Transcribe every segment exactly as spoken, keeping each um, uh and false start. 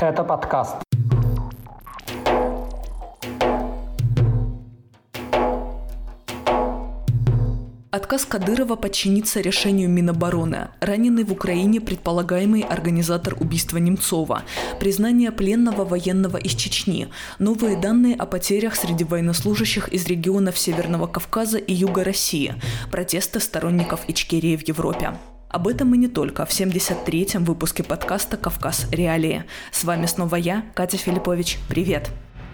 Это подкаст. Отказ Кадырова подчиниться решению Минобороны, раненый в Украине предполагаемый организатор убийства Немцова, признание пленного военного из Чечни, новые данные о потерях среди военнослужащих из регионов Северного Кавказа и Юга России, протесты сторонников Ичкерии в Европе. Об этом и не только в семьдесят третьем выпуске подкаста «Кавказ. Реалии». С вами снова я, Катя Филиппович. Привет!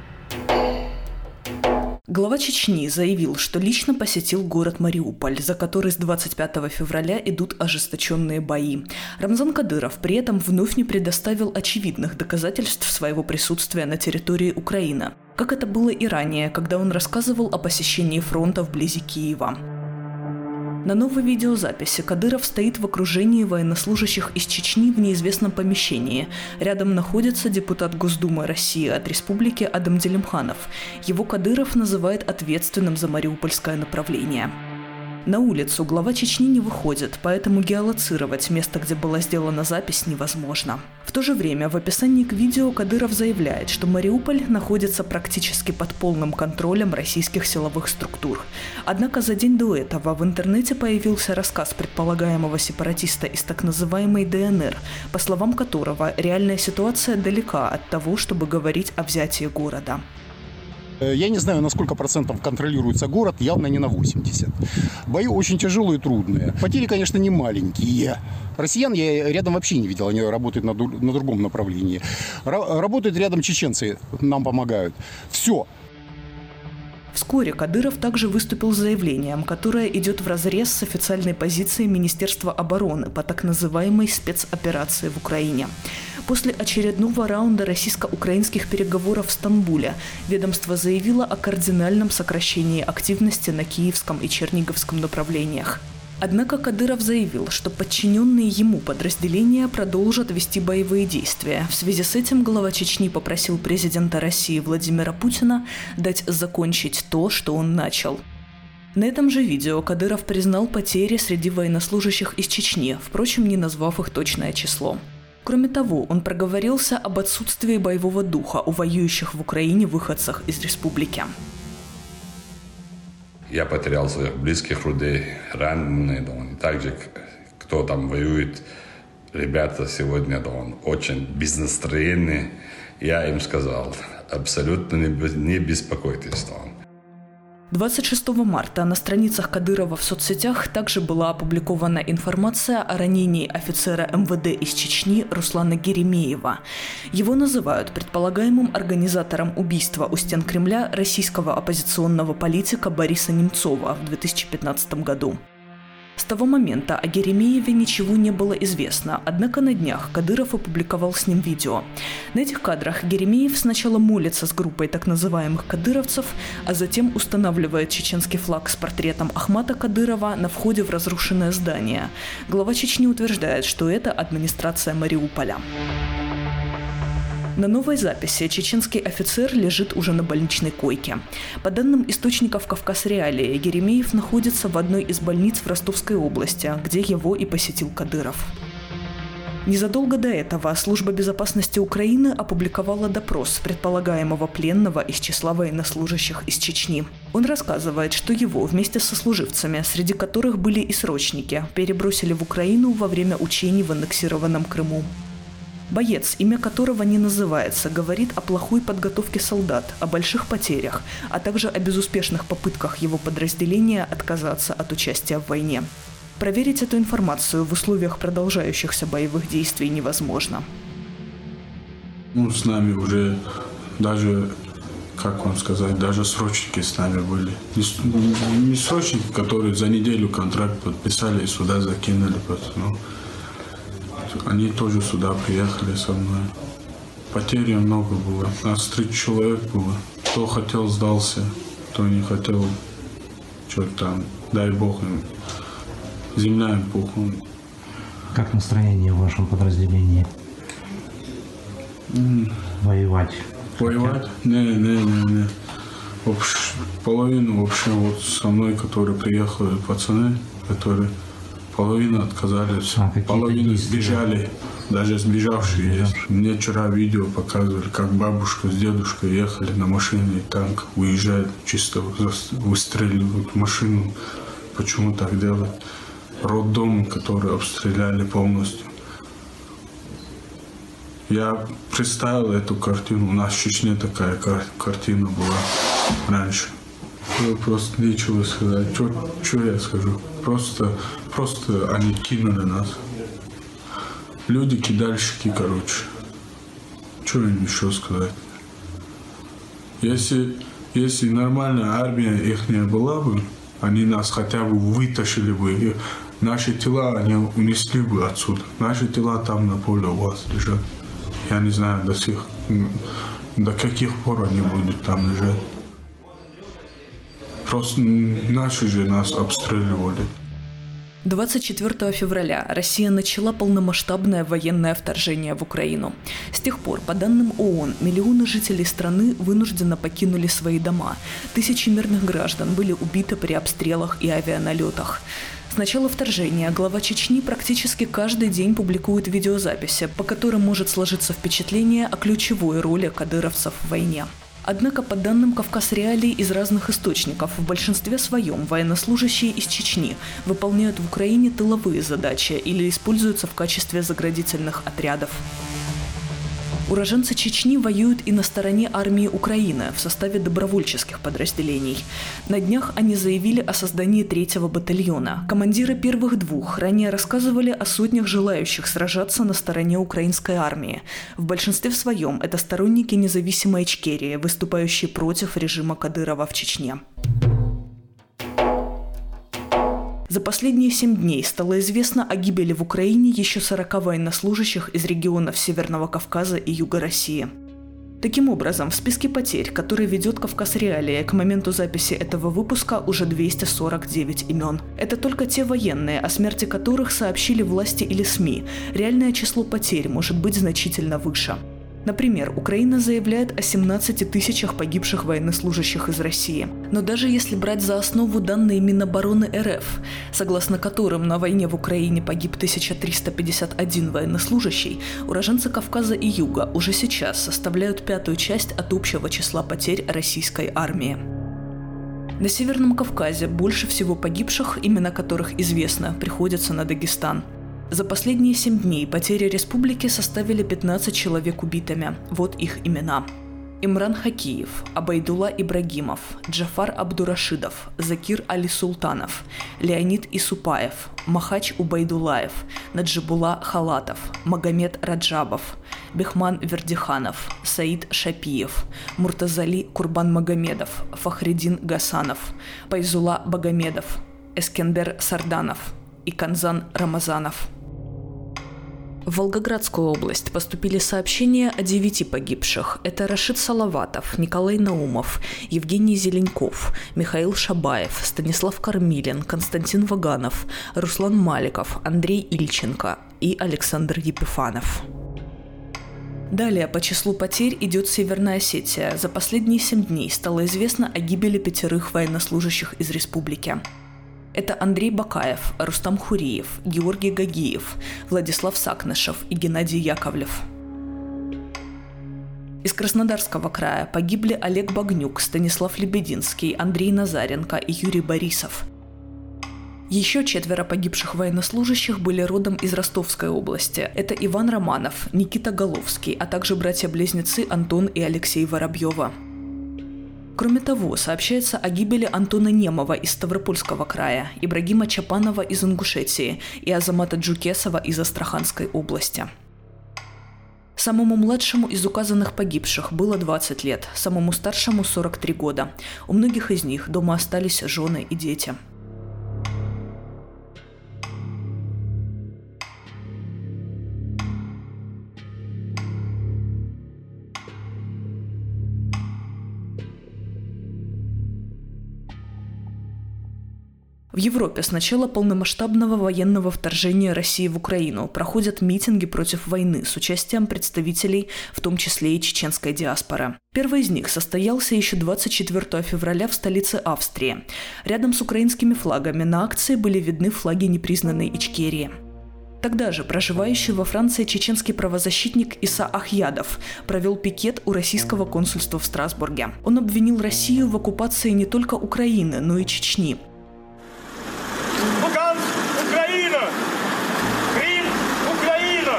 Глава Чечни заявил, что лично посетил город Мариуполь, за который с двадцать пятого февраля идут ожесточенные бои. Рамзан Кадыров при этом вновь не предоставил очевидных доказательств своего присутствия на территории Украины, как это было и ранее, когда он рассказывал о посещении фронта вблизи Киева. На новой видеозаписи Кадыров стоит в окружении военнослужащих из Чечни в неизвестном помещении. Рядом находится депутат Госдумы России от республики Адам Делимханов. Его Кадыров называет ответственным за мариупольское направление. На улицу глава Чечни не выходит, поэтому геолоцировать место, где была сделана запись, невозможно. В то же время в описании к видео Кадыров заявляет, что Мариуполь находится практически под полным контролем российских силовых структур. Однако за день до этого в интернете появился рассказ предполагаемого сепаратиста из так называемой ДНР, по словам которого реальная ситуация далека от того, чтобы говорить о взятии города. Я не знаю, на сколько процентов контролируется город, явно не на восемьдесят. Бои очень тяжелые и трудные. Потери, конечно, не маленькие. Россиян я рядом вообще не видел, они работают на, на другом направлении. Р- работают рядом чеченцы, нам помогают. Все. Вскоре Кадыров также выступил с заявлением, которое идет вразрез с официальной позицией Министерства обороны по так называемой спецоперации в Украине. После очередного раунда российско-украинских переговоров в Стамбуле ведомство заявило о кардинальном сокращении активности на Киевском и Черниговском направлениях. Однако Кадыров заявил, что подчиненные ему подразделения продолжат вести боевые действия. В связи с этим глава Чечни попросил президента России Владимира Путина дать закончить то, что он начал. На этом же видео Кадыров признал потери среди военнослужащих из Чечни, впрочем, не назвав их точное число. Кроме того, он проговорился об отсутствии боевого духа у воюющих в Украине выходцах из республики. Я потерял своих близких людей, раненые, да, он, также кто там воюет, ребята сегодня, да, он очень без настроения. Я им сказал, абсолютно не, не беспокойтесь, да, он. двадцать шестого марта на страницах Кадырова в соцсетях также была опубликована информация о ранении офицера эм вэ дэ из Чечни Руслана Геремеева. Его называют предполагаемым организатором убийства у стен Кремля российского оппозиционного политика Бориса Немцова в две тысячи пятнадцатом году. С того момента о Геремееве ничего не было известно, однако на днях Кадыров опубликовал с ним видео. На этих кадрах Геремеев сначала молится с группой так называемых кадыровцев, а затем устанавливает чеченский флаг с портретом Ахмата Кадырова на входе в разрушенное здание. Глава Чечни утверждает, что это администрация Мариуполя. На новой записи чеченский офицер лежит уже на больничной койке. По данным источников «Кавказ. Реалии», Геремеев находится в одной из больниц в Ростовской области, где его и посетил Кадыров. Незадолго до этого Служба безопасности Украины опубликовала допрос предполагаемого пленного из числа военнослужащих из Чечни. Он рассказывает, что его вместе со служивцами, среди которых были и срочники, перебросили в Украину во время учений в аннексированном Крыму. Боец, имя которого не называется, говорит о плохой подготовке солдат, о больших потерях, а также о безуспешных попытках его подразделения отказаться от участия в войне. Проверить эту информацию в условиях продолжающихся боевых действий невозможно. Ну, с нами уже даже, как вам сказать, даже срочники с нами были. Не, не срочники, которые за неделю контракт подписали и сюда закинули. Ну, они тоже сюда приехали со мной. Потерь много было. Нас три человек было. Кто хотел, сдался. Кто не хотел, что там, дай бог им. Земля им пухла. Как настроение в вашем подразделении? Mm. Воевать? Воевать? Не, не, не, не. Общ... Половину вообще вот со мной, которые приехали, пацаны, которые половину отказались, а, половину сбежали. Даже сбежавшие есть. Мне вчера видео показывали, как бабушка с дедушкой ехали на машине, и танк уезжает, чисто выстреливают машину. Почему так делать? Роддом, который обстреляли полностью. Я представил эту картину. У нас в Чечне такая кар- картина была раньше. Я просто нечего сказать. Что я скажу? Просто, просто они кинули нас. Люди кидальщики, короче. Что им еще сказать? Если, если нормальная армия их не была бы, они нас хотя бы вытащили бы. И наши тела они унесли бы отсюда. Наши тела там на поле у вас лежат. Я не знаю до сих, до каких пор они будут там лежать. Просто наши же нас обстреливали. двадцать четвёртого февраля Россия начала полномасштабное военное вторжение в Украину. С тех пор, по данным ООН, миллионы жителей страны вынужденно покинули свои дома. Тысячи мирных граждан были убиты при обстрелах и авианалетах. С начала вторжения глава Чечни практически каждый день публикует видеозаписи, по которым может сложиться впечатление о ключевой роли кадыровцев в войне. Однако, по данным Кавказ Реалий из разных источников, в большинстве своем военнослужащие из Чечни выполняют в Украине тыловые задачи или используются в качестве заградительных отрядов. Уроженцы Чечни воюют и на стороне армии Украины в составе добровольческих подразделений. На днях они заявили о создании третьего батальона. Командиры первых двух ранее рассказывали о сотнях желающих сражаться на стороне украинской армии. В большинстве своем это сторонники независимой Ичкерии, выступающие против режима Кадырова в Чечне. За последние семь дней стало известно о гибели в Украине еще сорока военнослужащих из регионов Северного Кавказа и Юга России. Таким образом, в списке потерь, который ведет Кавказ Реалии, к моменту записи этого выпуска уже двести сорок девять имен. Это только те военные, о смерти которых сообщили власти или СМИ. Реальное число потерь может быть значительно выше. Например, Украина заявляет о семнадцати тысячах погибших военнослужащих из России. Но даже если брать за основу данные Минобороны РФ, согласно которым на войне в Украине погиб тысяча триста пятьдесят один военнослужащий, уроженцы Кавказа и Юга уже сейчас составляют пятую часть от общего числа потерь российской армии. На Северном Кавказе больше всего погибших, имена которых известно, приходится на Дагестан. За последние семь дней потери республики составили пятнадцать человек убитыми. Вот их имена. Имран Хакиев, Абайдулла Ибрагимов, Джафар Абдурашидов, Закир Али Султанов, Леонид Исупаев, Махач Убайдулаев, Наджибулла Халатов, Магомед Раджабов, Бехман Вердиханов, Саид Шапиев, Муртазали Курбан-Магомедов, Фахриддин Гасанов, Пайзулла Багамедов, Эскендер Сарданов и Канзан Рамазанов. В Волгоградскую область поступили сообщения о девяти погибших. Это Рашид Салаватов, Николай Наумов, Евгений Зеленков, Михаил Шабаев, Станислав Кормилин, Константин Ваганов, Руслан Маликов, Андрей Ильченко и Александр Епифанов. Далее по числу потерь идет Северная Осетия. За последние семь дней стало известно о гибели пятерых военнослужащих из республики. Это Андрей Бакаев, Рустам Хуриев, Георгий Гагиев, Владислав Сакнышев и Геннадий Яковлев. Из Краснодарского края погибли Олег Багнюк, Станислав Лебединский, Андрей Назаренко и Юрий Борисов. Еще четверо погибших военнослужащих были родом из Ростовской области. Это Иван Романов, Никита Головский, а также братья-близнецы Антон и Алексей Воробьева. Кроме того, сообщается о гибели Антона Немова из Ставропольского края, Ибрагима Чапанова из Ингушетии и Азамата Джукесова из Астраханской области. Самому младшему из указанных погибших было двадцать лет, самому старшему – сорок три года. У многих из них дома остались жены и дети. В Европе с начала полномасштабного военного вторжения России в Украину проходят митинги против войны с участием представителей, в том числе и чеченской диаспоры. Первый из них состоялся еще двадцать четвёртого февраля в столице Австрии. Рядом с украинскими флагами на акции были видны флаги непризнанной Ичкерии. Тогда же проживающий во Франции чеченский правозащитник Иса Ахьядов провел пикет у российского консульства в Страсбурге. Он обвинил Россию в оккупации не только Украины, но и Чечни. Луганск, Украина! Крым, Украина!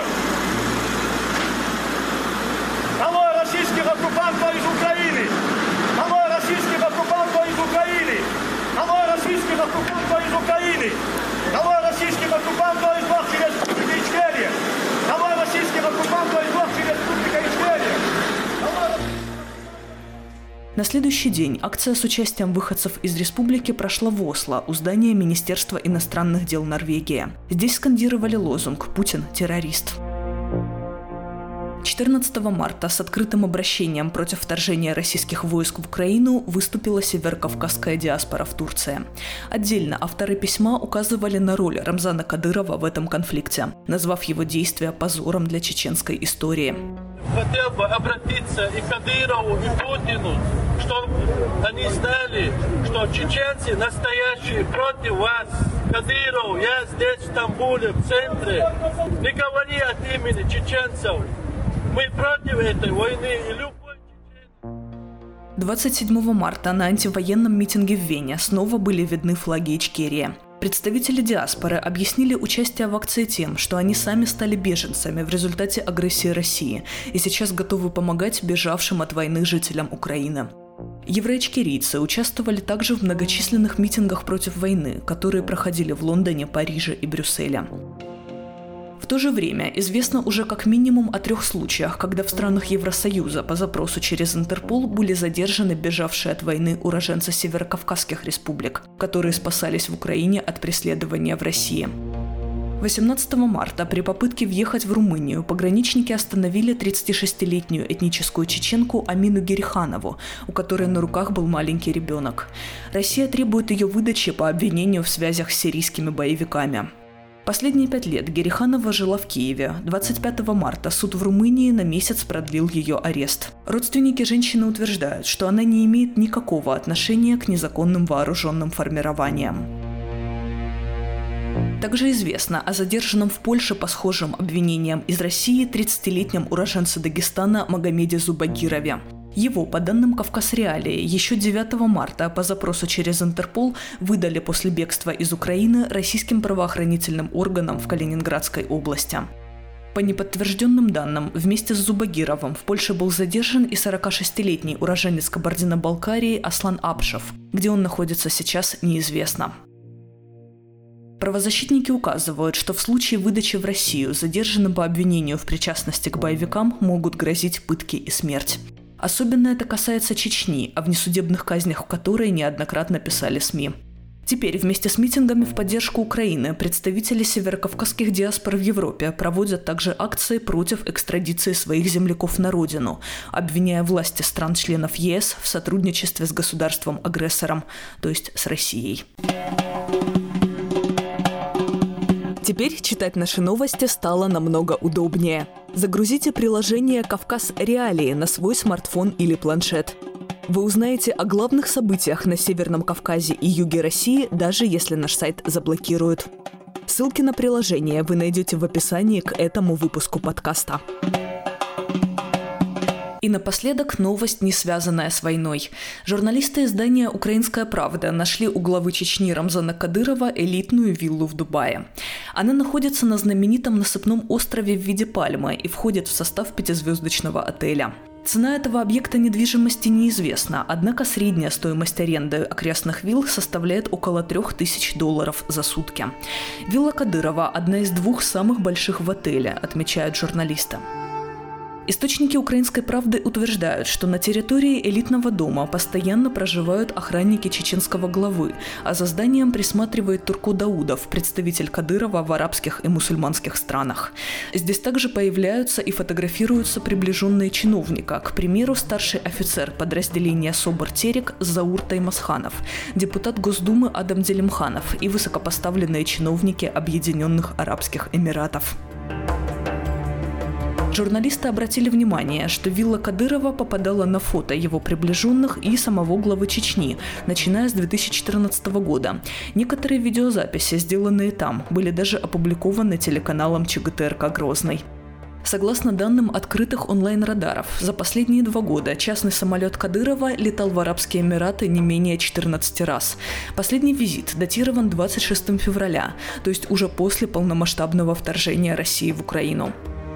Долой российских оккупантов из Украины! Долой российских оккупантов из Украины! Долой российских оккупантов из Украины! Долой российских оккупантов из Бахчи Республики Ичкерия! Долой российских оккупантов из Бахчи Республики Ичкерия! На следующий день акция с участием выходцев из республики прошла в Осло у здания Министерства иностранных дел Норвегии. Здесь скандировали лозунг «Путин – террорист». четырнадцатого марта с открытым обращением против вторжения российских войск в Украину выступила северокавказская диаспора в Турции. Отдельно авторы письма указывали на роль Рамзана Кадырова в этом конфликте, назвав его действия позором для чеченской истории. Хотел бы обратиться и к Кадырову, и к Путину, чтобы они знали, что чеченцы настоящие против вас. Кадыров, я здесь, в Стамбуле, в центре. Не говори от имени чеченцев. Мы против этой войны и любой чеченец. двадцать седьмого марта на антивоенном митинге в Вене снова были видны флаги Ичкерии. Представители диаспоры объяснили участие в акции тем, что они сами стали беженцами в результате агрессии России и сейчас готовы помогать бежавшим от войны жителям Украины. Евроичкерийцы участвовали также в многочисленных митингах против войны, которые проходили в Лондоне, Париже и Брюсселе. В то же время известно уже как минимум о трех случаях, когда в странах Евросоюза по запросу через Интерпол были задержаны бежавшие от войны уроженцы северокавказских республик, которые спасались в Украине от преследования в России. восемнадцатого марта при попытке въехать в Румынию пограничники остановили тридцатишестилетнюю этническую чеченку Амину Гериханову, у которой на руках был маленький ребенок. Россия требует ее выдачи по обвинению в связях с сирийскими боевиками. Последние пять лет Гериханова жила в Киеве. двадцать пятого марта суд в Румынии на месяц продлил ее арест. Родственники женщины утверждают, что она не имеет никакого отношения к незаконным вооруженным формированиям. Также известно о задержанном в Польше по схожим обвинениям из России тридцатилетнем уроженце Дагестана Магомеде Зубагирове. Его, по данным Кавказ Реалии, еще девятого марта по запросу через Интерпол выдали после бегства из Украины российским правоохранительным органам в Калининградской области. По неподтвержденным данным, вместе с Зубагировым в Польше был задержан и сорокашестилетний уроженец Кабардино-Балкарии Аслан Апшев. Где он находится сейчас, неизвестно. Правозащитники указывают, что в случае выдачи в Россию задержанным по обвинению в причастности к боевикам могут грозить пытки и смерть. Особенно это касается Чечни, о внесудебных казнях в которой неоднократно писали СМИ. Теперь вместе с митингами в поддержку Украины представители северокавказских диаспор в Европе проводят также акции против экстрадиции своих земляков на родину, обвиняя власти стран-членов ЕС в сотрудничестве с государством-агрессором, то есть с Россией. Теперь читать наши новости стало намного удобнее. Загрузите приложение «Кавказ Реалии» на свой смартфон или планшет. Вы узнаете о главных событиях на Северном Кавказе и юге России, даже если наш сайт заблокируют. Ссылки на приложение вы найдете в описании к этому выпуску подкаста. И напоследок новость, не связанная с войной. Журналисты издания «Украинская правда» нашли у главы Чечни Рамзана Кадырова элитную виллу в Дубае. Она находится на знаменитом насыпном острове в виде пальмы и входит в состав пятизвездочного отеля. Цена этого объекта недвижимости неизвестна, однако средняя стоимость аренды окрестных вилл составляет около трех тысяч долларов за сутки. Вилла Кадырова – одна из двух самых больших в отеле, отмечают журналисты. Источники «Украинской правды» утверждают, что на территории элитного дома постоянно проживают охранники чеченского главы, а за зданием присматривает Турко Даудов, представитель Кадырова в арабских и мусульманских странах. Здесь также появляются и фотографируются приближенные чиновника, к примеру, старший офицер подразделения СОБР-Терек Заур Таймасханов, депутат Госдумы Адам Делимханов и высокопоставленные чиновники Объединенных Арабских Эмиратов. Журналисты обратили внимание, что вилла Кадырова попадала на фото его приближенных и самого главы Чечни, начиная с две тысячи четырнадцатого года. Некоторые видеозаписи, сделанные там, были даже опубликованы телеканалом ЧГТРК «Грозный». Согласно данным открытых онлайн-радаров, за последние два года частный самолет Кадырова летал в Арабские Эмираты не менее четырнадцати раз. Последний визит датирован двадцать шестого февраля, то есть уже после полномасштабного вторжения России в Украину.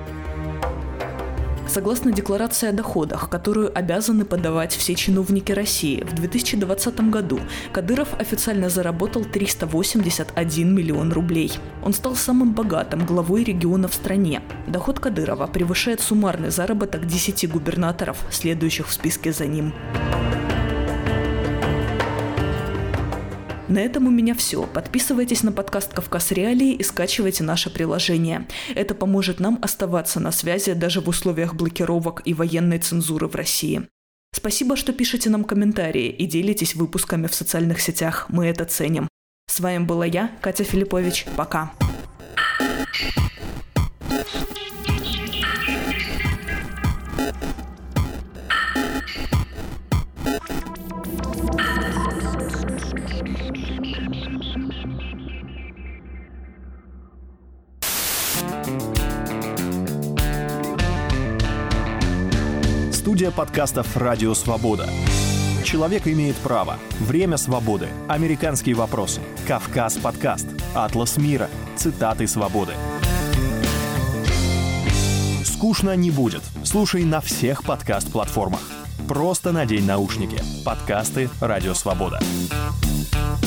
Согласно декларации о доходах, которую обязаны подавать все чиновники России, в две тысячи двадцатом году Кадыров официально заработал триста восемьдесят один миллион рублей. Он стал самым богатым главой региона в стране. Доход Кадырова превышает суммарный заработок десяти губернаторов, следующих в списке за ним. На этом у меня все. Подписывайтесь на подкаст «Кавказ Реалии» и скачивайте наше приложение. Это поможет нам оставаться на связи даже в условиях блокировок и военной цензуры в России. Спасибо, что пишете нам комментарии и делитесь выпусками в социальных сетях. Мы это ценим. С вами была я, Катя Филиппович. Пока. Студия подкастов «Радио Свобода». Человек имеет право. Время свободы. Американские вопросы. Кавказ подкаст. Атлас мира. Цитаты свободы. Скучно не будет. Слушай на всех подкаст-платформах. Просто надень наушники. Подкасты «Радио Свобода».